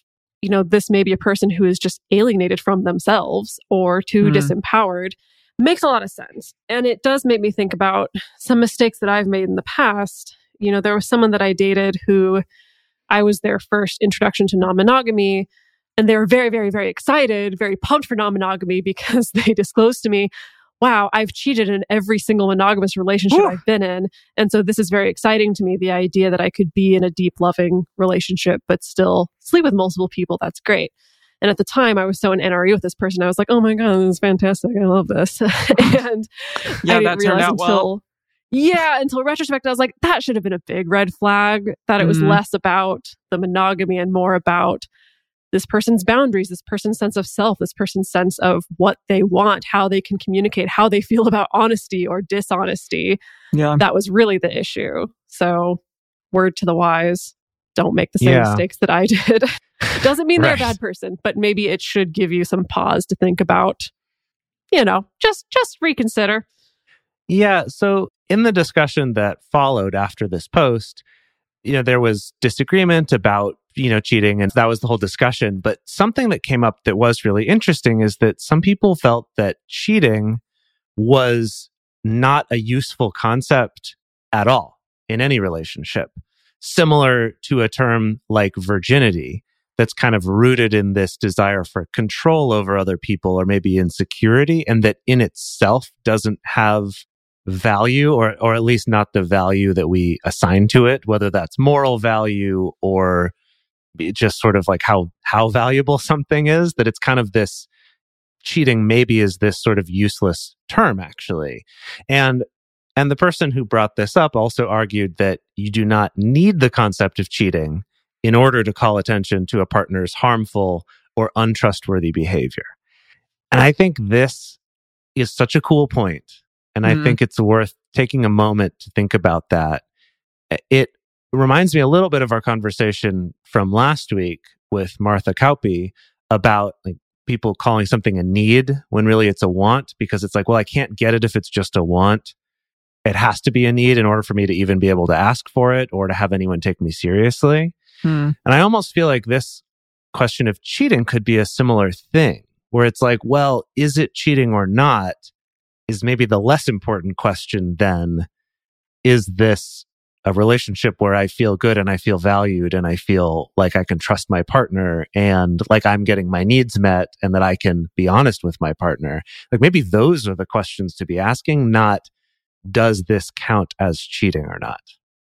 this may be a person who is just alienated from themselves or too disempowered. Makes a lot of sense. And it does make me think about some mistakes that I've made in the past. There was someone that I dated who I was their first introduction to non-monogamy, and they were very, very, very excited, very pumped for non-monogamy because they disclosed to me, wow, I've cheated in every single monogamous relationship I've been in. And so this is very exciting to me, the idea that I could be in a deep, loving relationship, but still sleep with multiple people. That's great. And at the time, I was so in NRE with this person. I was like, oh my God, this is fantastic. I love this. And Yeah, I didn't that turned realize out well. until retrospect, I was like, that should have been a big red flag, that it was less about the monogamy and more about this person's boundaries, this person's sense of self, this person's sense of what they want, how they can communicate, how they feel about honesty or dishonesty. Yeah. That was really the issue. So, word to the wise, don't make the same mistakes that I did. Doesn't mean they're a bad person, but maybe it should give you some pause to think about, just reconsider. Yeah. So in the discussion that followed after this post, there was disagreement about, cheating, and that was the whole discussion. But something that came up that was really interesting is that some people felt that cheating was not a useful concept at all. in any relationship, similar to a term like virginity that's kind of rooted in this desire for control over other people or maybe insecurity, and that in itself doesn't have value, or at least not the value that we assign to it, whether that's moral value or just sort of like how valuable something is, that it's kind of this cheating maybe is this sort of useless term actually. And the person who brought this up also argued that you do not need the concept of cheating in order to call attention to a partner's harmful or untrustworthy behavior. And I think this is such a cool point. And I think it's worth taking a moment to think about that. It reminds me a little bit of our conversation from last week with Martha Kauppi about like people calling something a need when really it's a want, because it's like, well, I can't get it if it's just a want. It has to be a need in order for me to even be able to ask for it or to have anyone take me seriously. And I almost feel like this question of cheating could be a similar thing, where it's like, well, is it cheating or not is maybe the less important question than, is this a relationship where I feel good and I feel valued and I feel like I can trust my partner and like I'm getting my needs met and that I can be honest with my partner? Like maybe those are the questions to be asking, not does this count as cheating or not?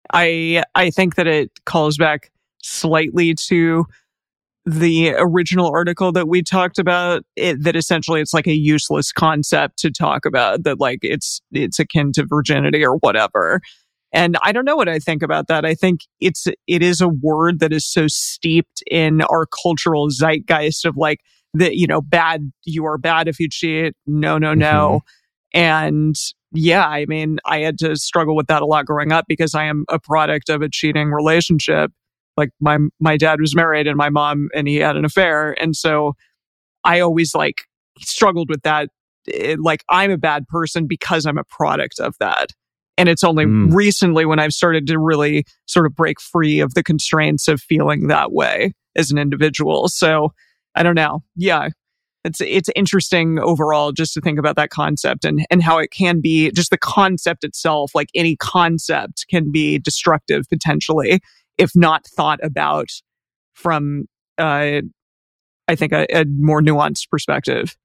I think that it calls back slightly to the original article that we talked about, that essentially it's like a useless concept to talk about, that like it's akin to virginity or whatever. And I don't know what I think about that. I think it is a word that is so steeped in our cultural zeitgeist of like the, you know, bad, you are bad if you cheat. No. And yeah, I mean, I had to struggle with that a lot growing up because I am a product of a cheating relationship. Like my dad was married and my mom, and he had an affair. And so I always like struggled with that. Like I'm a bad person because I'm a product of that. And it's only recently when I've started to really sort of break free of the constraints of feeling that way as an individual. So I don't know. Yeah. It's interesting overall just to think about that concept and how it can be just the concept itself. Like any concept can be destructive potentially if not thought about from, I think, a more nuanced perspective.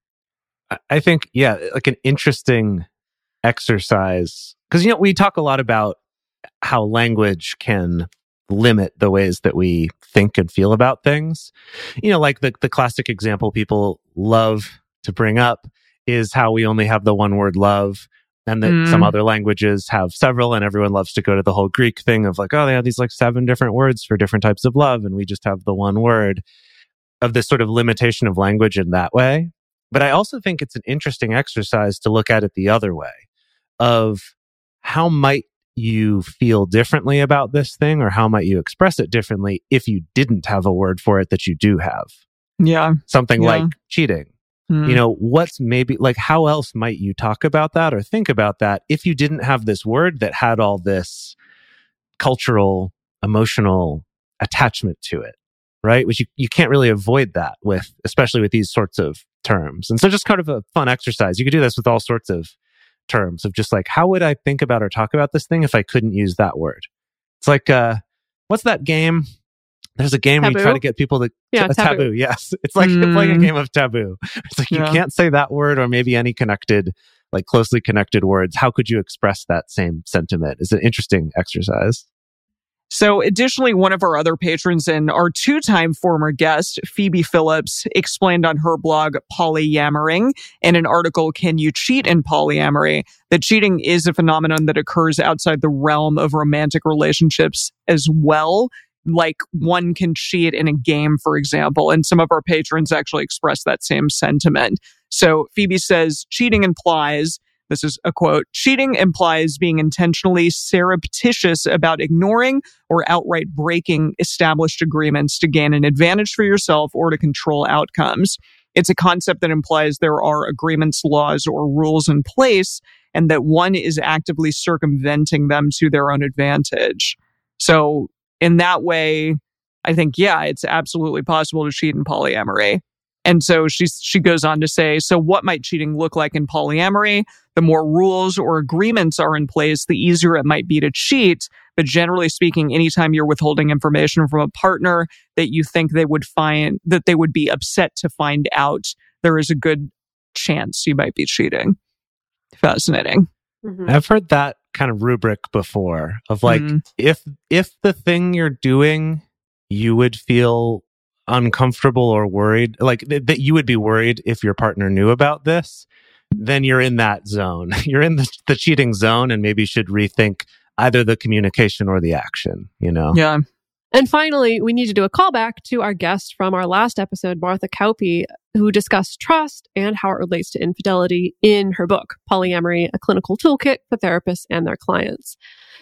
I think, yeah, like an interesting exercise. Because, you know, we talk a lot about how language can limit the ways that we think and feel about things. You know, like the classic example people love to bring up is how we only have the one word love, and that some other languages have several, and everyone loves to go to the whole Greek thing of like, oh, they have these like 7 different words for different types of love, and we just have the one word, of this sort of limitation of language in that way. But I also think it's an interesting exercise to look at it the other way of how might you feel differently about this thing, or how might you express it differently if you didn't have a word for it that you do have? Yeah. Something like cheating. You know, what's maybe like, how else might you talk about that or think about that if you didn't have this word that had all this cultural, emotional attachment to it, right? Which you can't really avoid that with, especially with these sorts of terms. And so just kind of a fun exercise. You could do this with all sorts of terms of just like, how would I think about or talk about this thing if I couldn't use that word? It's like, what's that game? There's a game where you try to get people to... Taboo. Yes. It's like playing a game of taboo. It's like, you can't say that word or maybe any connected, like closely connected words. How could you express that same sentiment? It's an interesting exercise. So additionally, one of our other patrons and our 2-time former guest, Phoebe Phillips, explained on her blog, Polyamoring, in an article, Can You Cheat in Polyamory?, that cheating is a phenomenon that occurs outside the realm of romantic relationships as well. Like one can cheat in a game, for example, and some of our patrons actually express that same sentiment. So Phoebe says, cheating implies... This is a quote. Cheating implies being intentionally surreptitious about ignoring or outright breaking established agreements to gain an advantage for yourself or to control outcomes. It's a concept that implies there are agreements, laws, or rules in place, and that one is actively circumventing them to their own advantage. So in that way, I think, yeah, it's absolutely possible to cheat in polyamory. And so she goes on to say, so what might cheating look like in polyamory? The more rules or agreements are in place, the easier it might be to cheat. But generally speaking, anytime you're withholding information from a partner that you think they would be upset to find out, there is a good chance you might be cheating. Fascinating. Mhm. I've heard that kind of rubric before of like, if the thing you're doing, you would feel uncomfortable or worried, like that you would be worried if your partner knew about this, then you're in that zone. You're in the cheating zone and maybe should rethink either the communication or the action, you know? Yeah. And finally, we need to do a callback to our guest from our last episode, Martha Kauppi, who discussed trust and how it relates to infidelity in her book, Polyamory, a Clinical Toolkit for Therapists and Their Clients.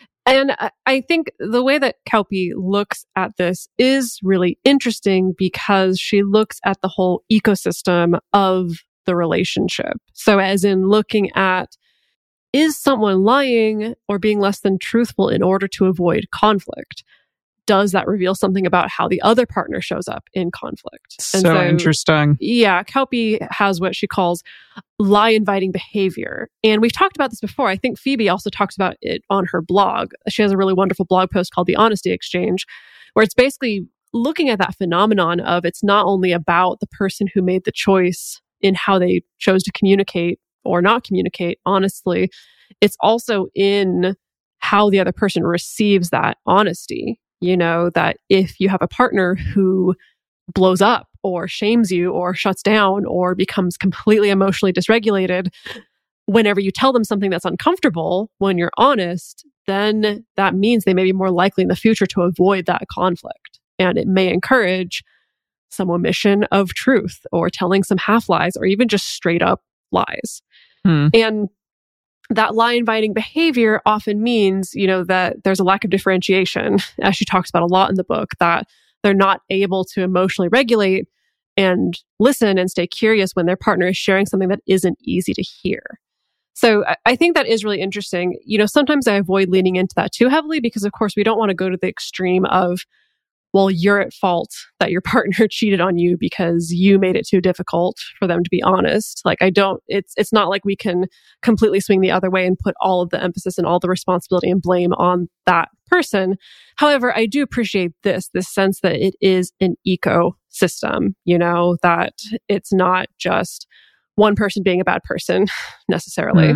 And I think the way that Kauppi looks at this is really interesting because she looks at the whole ecosystem of the relationship. So as in looking at, is someone lying or being less than truthful in order to avoid conflict? Does that reveal something about how the other partner shows up in conflict? So interesting. Yeah, Kauppi has what she calls lie-inviting behavior. And we've talked about this before. I think Phoebe also talks about it on her blog. She has a really wonderful blog post called The Honesty Exchange, where it's basically looking at that phenomenon of it's not only about the person who made the choice in how they chose to communicate or not communicate honestly, it's also in how the other person receives that honesty. You know, that if you have a partner who blows up or shames you or shuts down or becomes completely emotionally dysregulated, whenever you tell them something that's uncomfortable, when you're honest, then that means they may be more likely in the future to avoid that conflict. And it may encourage some omission of truth or telling some half lies or even just straight up lies. And that lie-inviting behavior often means, you know, that there's a lack of differentiation, as she talks about a lot in the book, that they're not able to emotionally regulate and listen and stay curious when their partner is sharing something that isn't easy to hear. So I think that is really interesting. You know, sometimes I avoid leaning into that too heavily because, of course, we don't want to go to the extreme of, well, you're at fault that your partner cheated on you because you made it too difficult for them to be honest. Like it's not like we can completely swing the other way and put all of the emphasis and all the responsibility and blame on that person. However, I do appreciate this sense that it is an ecosystem, you know, that it's not just one person being a bad person necessarily.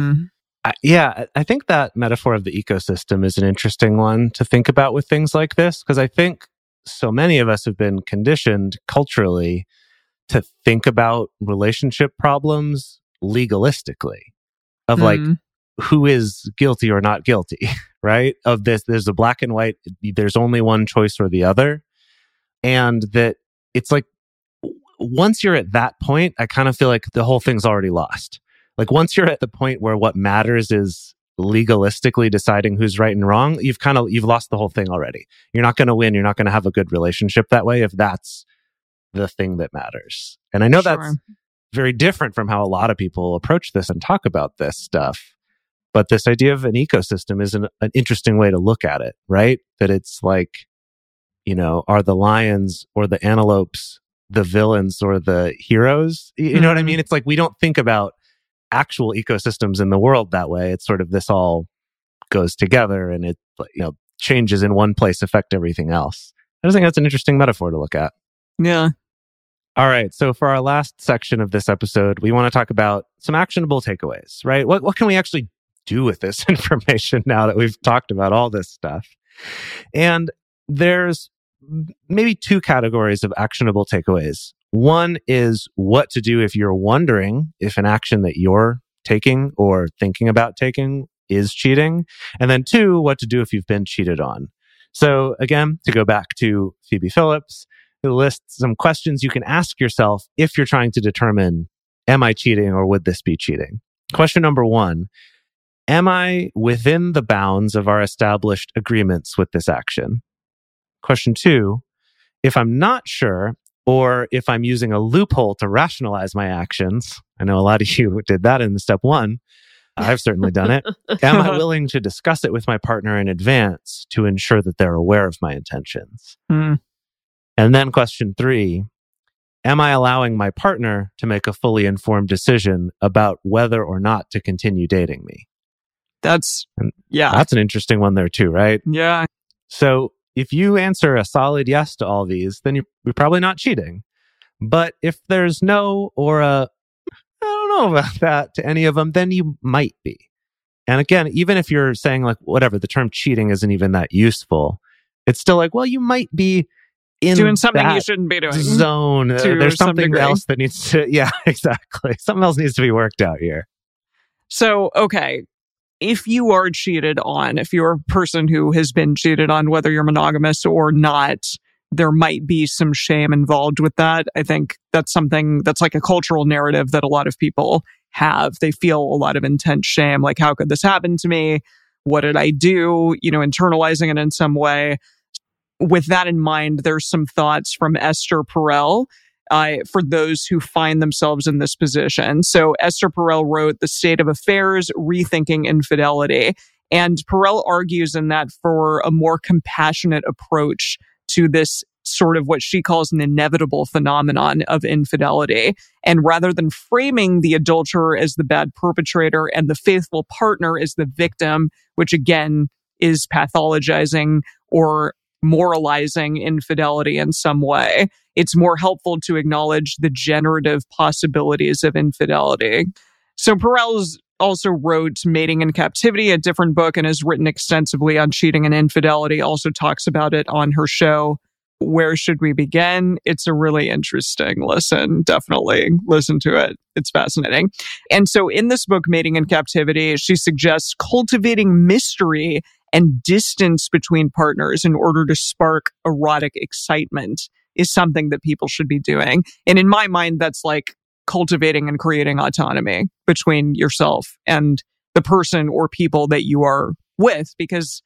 I think that metaphor of the ecosystem is an interesting one to think about with things like this, because I think so many of us have been conditioned culturally to think about relationship problems legalistically of like who is guilty or not guilty, right? Of this, there's a black and white, there's only one choice or the other. And that it's like, once you're at that point, I kind of feel like the whole thing's already lost. Like once you're at the point where what matters is legalistically deciding who's right and wrong, you've lost the whole thing already. You're not going to win. You're not going to have a good relationship that way if that's the thing that matters. And I know that's very different from how a lot of people approach this and talk about this stuff. But this idea of an ecosystem is an interesting way to look at it, right? That it's like, you know, are the lions or the antelopes the villains or the heroes? You know what I mean? It's like we don't think about actual ecosystems in the world that way. It's sort of this all goes together and it, you know, changes in one place affect everything else. I just think that's an interesting metaphor to look at. Yeah. All right. So for our last section of this episode, we want to talk about some actionable takeaways, right? What can we actually do with this information now that we've talked about all this stuff? And there's maybe two categories of actionable takeaways. One is what to do if you're wondering if an action that you're taking or thinking about taking is cheating. And then two, what to do if you've been cheated on. So again, to go back to Phoebe Phillips, it lists some questions you can ask yourself if you're trying to determine, am I cheating or would this be cheating? Question number one, am I within the bounds of our established agreements with this action? Question two, if I'm not sure, or if I'm using a loophole to rationalize my actions, I know a lot of you did that in step one. I've certainly done it. Am I willing to discuss it with my partner in advance to ensure that they're aware of my intentions? And then question three, am I allowing my partner to make a fully informed decision about whether or not to continue dating me? That's And yeah. That's an interesting one there too, right? Yeah. So if you answer a solid yes to all these, then you're probably not cheating. But if there's no or a, I don't know about that to any of them, then you might be. And again, even if you're saying like, whatever, the term cheating isn't even that useful, it's still like, well, you might be in Doing something that you shouldn't be doing. zone. There's some something degree. else that needs to, yeah, exactly. Something else needs to be worked out here. So, okay, if you are cheated on, if you're a person who has been cheated on, whether you're monogamous or not, there might be some shame involved with that. I think that's something that's like a cultural narrative that a lot of people have. They feel a lot of intense shame, like, how could this happen to me? What did I do? Internalizing it in some way. With that in mind, there's some thoughts from Esther Perel for those who find themselves in this position. So Esther Perel wrote The State of Affairs, Rethinking Infidelity. And Perel argues in that for a more compassionate approach to this sort of what she calls an inevitable phenomenon of infidelity. And rather than framing the adulterer as the bad perpetrator and the faithful partner as the victim, which again is pathologizing or moralizing infidelity in some way, it's more helpful to acknowledge the generative possibilities of infidelity. So Perel's also wrote Mating in Captivity, a different book, and has written extensively on cheating and infidelity, also talks about it on her show, Where Should We Begin? It's a really interesting listen. Definitely listen to it. It's fascinating. And so in this book, Mating in Captivity, she suggests cultivating mystery and distance between partners in order to spark erotic excitement is something that people should be doing. And in my mind, that's like cultivating and creating autonomy between yourself and the person or people that you are with. Because,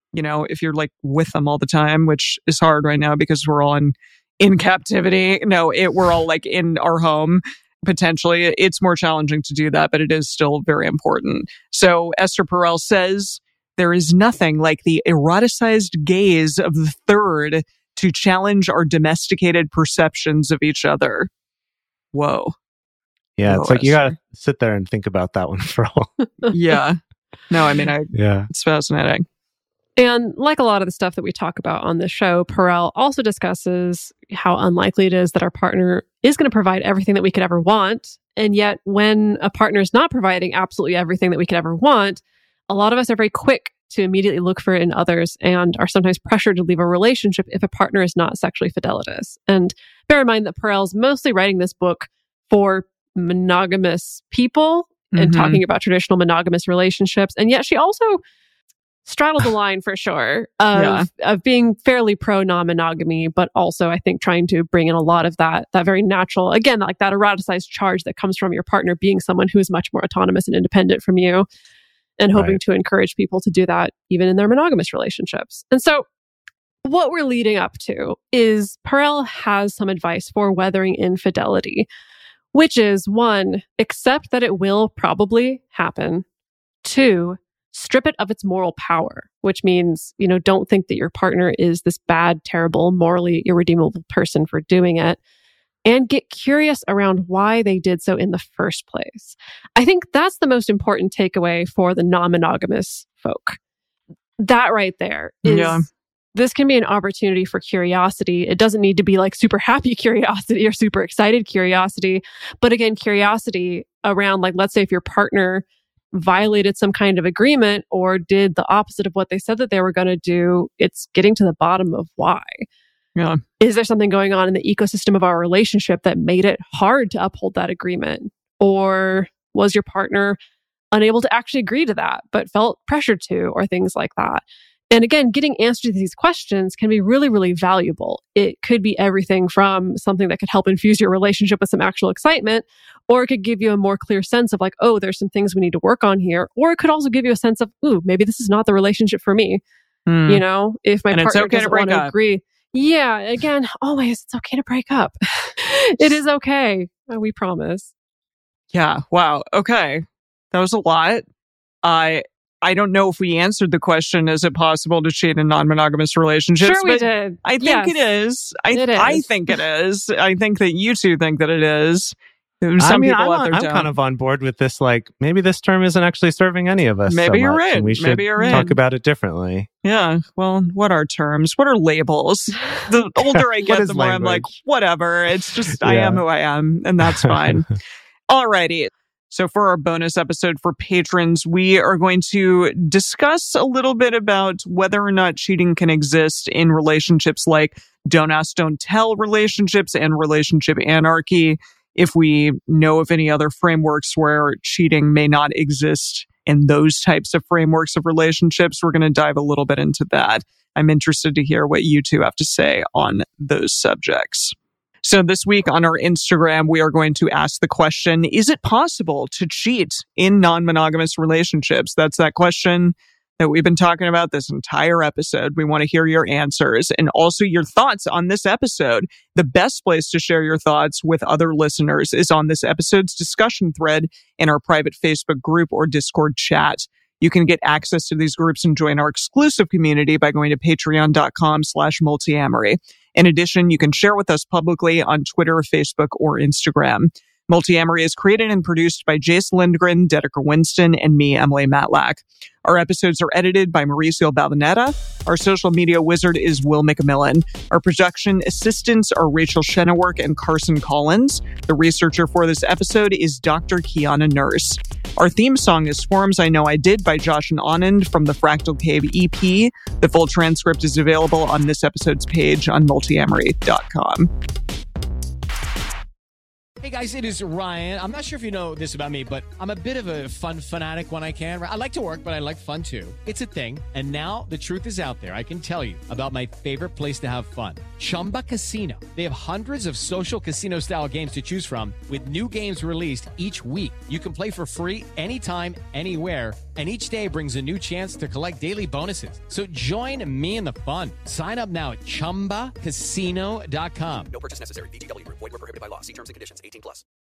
if you're like with them all the time, which is hard right now because we're all in captivity. We're all like in our home. Potentially, it's more challenging to do that, but it is still very important. So Esther Perel says, there is nothing like the eroticized gaze of the third to challenge our domesticated perceptions of each other. Whoa. Yeah, Whoa, it's like you Esther. gotta sit there and think about that one for a while. Yeah. No, I mean, Yeah. it's fascinating. And like a lot of the stuff that we talk about on this show, Perel also discusses how unlikely it is that our partner is going to provide everything that we could ever want. And yet, when a partner is not providing absolutely everything that we could ever want, a lot of us are very quick to immediately look for it in others and are sometimes pressured to leave a relationship if a partner is not sexually fidelitous. And bear in mind that Perel's mostly writing this book for monogamous people and talking about traditional monogamous relationships. And yet she also straddled the line for sure of being fairly pro non-monogamy, but also I think trying to bring in a lot of that very natural, again, like that eroticized charge that comes from your partner being someone who is much more autonomous and independent from you, and hoping to encourage people to do that even in their monogamous relationships. And so what we're leading up to is Perel has some advice for weathering infidelity, which is 1, accept that it will probably happen. 2, strip it of its moral power, which means, don't think that your partner is this bad, terrible, morally irredeemable person for doing it. And get curious around why they did so in the first place. I think that's the most important takeaway for the non-monogamous folk. That right there is, this can be an opportunity for curiosity. It doesn't need to be like super happy curiosity or super excited curiosity. But again, curiosity around, like, let's say if your partner violated some kind of agreement or did the opposite of what they said that they were going to do, it's getting to the bottom of why. Yeah. Is there something going on in the ecosystem of our relationship that made it hard to uphold that agreement? Or was your partner unable to actually agree to that, but felt pressured to, or things like that? And again, getting answers to these questions can be really, really valuable. It could be everything from something that could help infuse your relationship with some actual excitement, or it could give you a more clear sense of like, oh, there's some things we need to work on here. Or it could also give you a sense of, ooh, maybe this is not the relationship for me. If my partner doesn't want to agree. Yeah, again, always, it's okay to break up. It is okay. We promise. Yeah. Wow. Okay. That was a lot. I don't know if we answered the question, is it possible to cheat in non-monogamous relationships? Sure, we did. I think it is. I think it is. I think that you two think that it is. Some people I'm kind of on board with this. Like, maybe this term isn't actually serving any of us. Maybe you're right. And we should talk about it differently. Yeah. Well, what are terms? What are labels? The older I get, the more I'm like, whatever. It's just, I am who I am, and that's fine. Alrighty. So for our bonus episode for patrons, we are going to discuss a little bit about whether or not cheating can exist in relationships like don't ask, don't tell relationships and relationship anarchy. If we know of any other frameworks where cheating may not exist in those types of frameworks of relationships, we're going to dive a little bit into that. I'm interested to hear what you two have to say on those subjects. So this week on our Instagram, we are going to ask the question, is it possible to cheat in non-monogamous relationships? That's that question that we've been talking about this entire episode. We want to hear your answers and also your thoughts on this episode. The best place to share your thoughts with other listeners is on this episode's discussion thread in our private Facebook group or Discord chat. You can get access to these groups and join our exclusive community by going to patreon.com/multiamory. In addition, you can share with us publicly on Twitter, Facebook, or Instagram. Multiamory is created and produced by Jace Lindgren, Dedeker Winston, and me, Emily Matlack. Our episodes are edited by Mauricio Balvanetta. Our social media wizard is Will McMillan. Our production assistants are Rachel Shennework and Carson Collins. The researcher for this episode is Dr. Kiana Nurse. Our theme song is Forms I Know I Did by Josh and Anand from the Fractal Cave EP. The full transcript is available on this episode's page on multiamory.com. Hey guys, it is Ryan. I'm not sure if you know this about me, but I'm a bit of a fun fanatic when I can. I like to work, but I like fun too. It's a thing. And now the truth is out there. I can tell you about my favorite place to have fun. Chumba Casino. They have hundreds of social casino style games to choose from with new games released each week. You can play for free anytime, anywhere. And each day brings a new chance to collect daily bonuses. So join me in the fun. Sign up now at ChumbaCasino.com. No purchase necessary. VGW Group. Void where prohibited by law. See terms and conditions. 18+.